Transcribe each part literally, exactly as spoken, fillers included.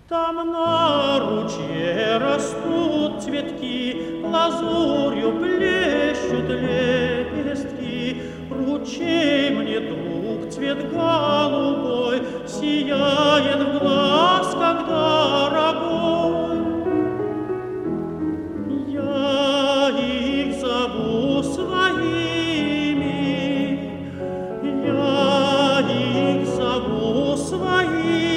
Там на ручье растут цветки, лазурью блещут лепестки. Ручей мне, друг, цвет голубой, сияет в глаз, как дорогой. Я их зову своими, я их зову своими.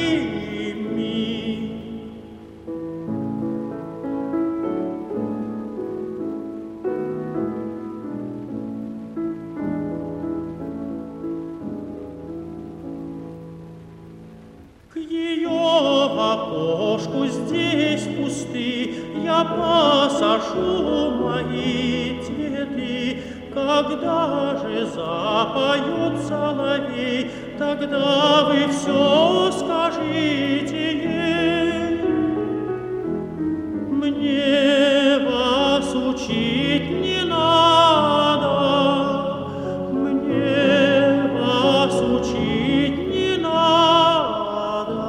К ее окошку здесь пусты, я посажу мои цветы. Когда же запоет соловей, тогда вы все скажите ей. Мне вас учить не надо, мне вас учить не надо.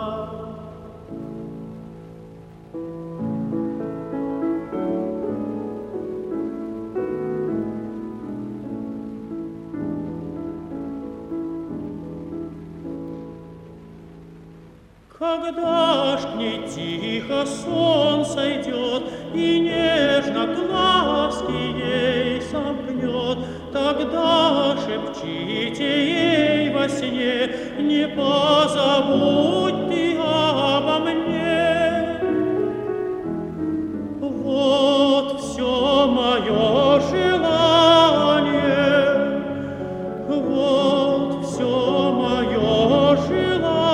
Когда ж к ней тихо сон сойдет и нежно глазки ей сомкнет, тогда шепчите ей во сне: не позабудь ты обо мне. Вот все мое желание, вот все мое желание.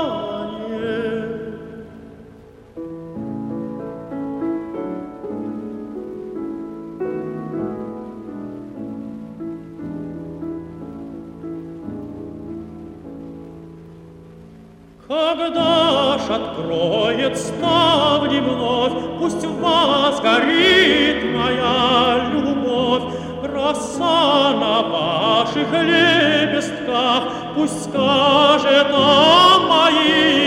Когда ж откроет ставни вновь, пусть в вас горит моя любовь. Роса на ваших лепестках пусть скажет о моих